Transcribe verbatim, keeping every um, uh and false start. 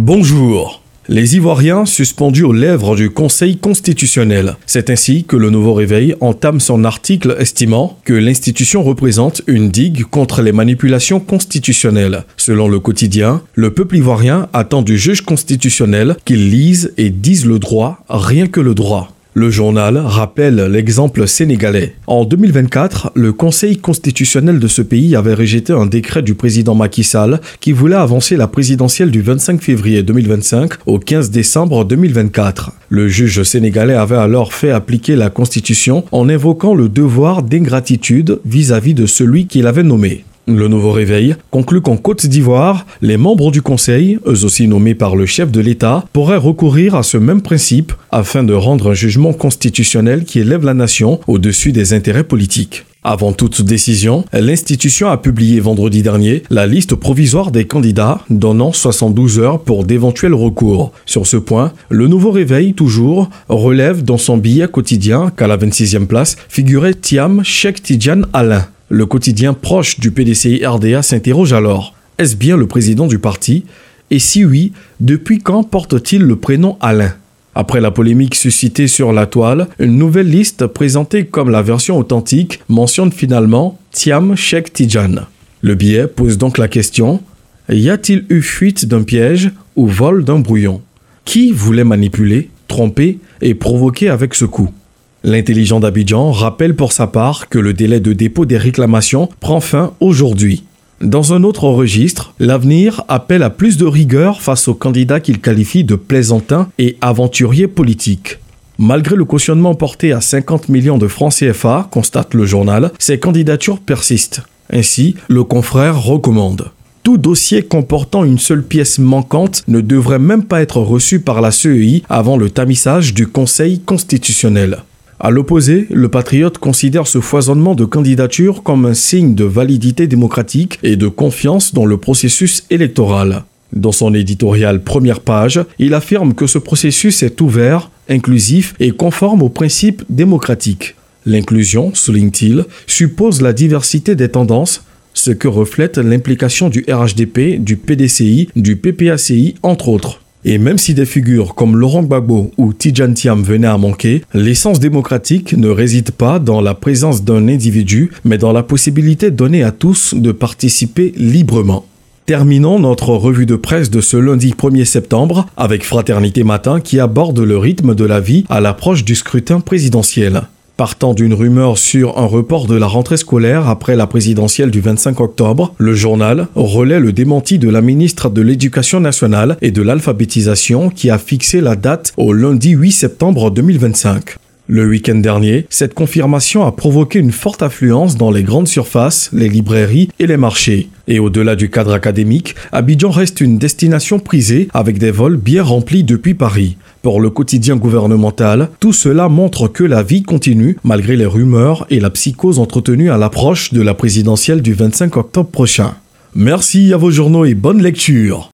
Bonjour. Les Ivoiriens suspendus aux lèvres du Conseil constitutionnel. C'est ainsi que le Nouveau Réveil entame son article estimant que l'institution représente une digue contre les manipulations constitutionnelles. Selon le quotidien, le peuple ivoirien attend du juge constitutionnel qu'il lise et dise le droit, rien que le droit. Le journal rappelle l'exemple sénégalais. En deux mille vingt-quatre, le Conseil constitutionnel de ce pays avait rejeté un décret du président Macky Sall qui voulait avancer la présidentielle du vingt-cinq février deux mille vingt-cinq au quinze décembre deux mille vingt-quatre. Le juge sénégalais avait alors fait appliquer la Constitution en invoquant le devoir d'ingratitude vis-à-vis de celui qu'il avait nommé. Le Nouveau Réveil conclut qu'en Côte d'Ivoire, les membres du Conseil, eux aussi nommés par le chef de l'État, pourraient recourir à ce même principe afin de rendre un jugement constitutionnel qui élève la nation au-dessus des intérêts politiques. Avant toute décision, l'institution a publié vendredi dernier la liste provisoire des candidats, donnant soixante-douze heures pour d'éventuels recours. Sur ce point, le Nouveau Réveil, toujours, relève dans son billet quotidien qu'à la vingt-sixième place figurait Thiam Cheikh Tidiane Alain. Le quotidien proche du P D C I R D A s'interroge alors. Est-ce bien le président du parti? Et si oui, depuis quand porte-t-il le prénom Alain? Après la polémique suscitée sur la toile, une nouvelle liste présentée comme la version authentique mentionne finalement Thiam Cheikh Tidiane. Le billet pose donc la question, y a-t-il eu fuite d'un piège ou vol d'un brouillon? Qui voulait manipuler, tromper et provoquer avec ce coup? L'intelligent d'Abidjan rappelle pour sa part que le délai de dépôt des réclamations prend fin aujourd'hui. Dans un autre registre, l'avenir appelle à plus de rigueur face aux candidats qu'il qualifie de plaisantins et aventuriers politiques. Malgré le cautionnement porté à cinquante millions de francs C F A, constate le journal, ces candidatures persistent. Ainsi, le confrère recommande. Tout dossier comportant une seule pièce manquante ne devrait même pas être reçu par la C E I avant le tamissage du Conseil constitutionnel. À l'opposé, le patriote considère ce foisonnement de candidatures comme un signe de validité démocratique et de confiance dans le processus électoral. Dans son éditorial première page, il affirme que ce processus est ouvert, inclusif et conforme aux principes démocratiques. L'inclusion, souligne-t-il, suppose la diversité des tendances, ce que reflète l'implication du R H D P, du P D C I, du P P A C I, entre autres. Et même si des figures comme Laurent Gbagbo ou Tidjane Thiam venaient à manquer, l'essence démocratique ne réside pas dans la présence d'un individu, mais dans la possibilité donnée à tous de participer librement. Terminons notre revue de presse de ce lundi premier septembre avec Fraternité Matin qui aborde le rythme de la vie à l'approche du scrutin présidentiel. Partant d'une rumeur sur un report de la rentrée scolaire après la présidentielle du vingt-cinq octobre, le journal relaie le démenti de la ministre de l'Éducation nationale et de l'alphabétisation qui a fixé la date au lundi huit septembre deux mille vingt-cinq. Le week-end dernier, cette confirmation a provoqué une forte affluence dans les grandes surfaces, les librairies et les marchés. Et au-delà du cadre académique, Abidjan reste une destination prisée avec des vols bien remplis depuis Paris. Pour le quotidien gouvernemental, tout cela montre que la vie continue malgré les rumeurs et la psychose entretenue à l'approche de la présidentielle du vingt-cinq octobre prochain. Merci à vos journaux et bonne lecture.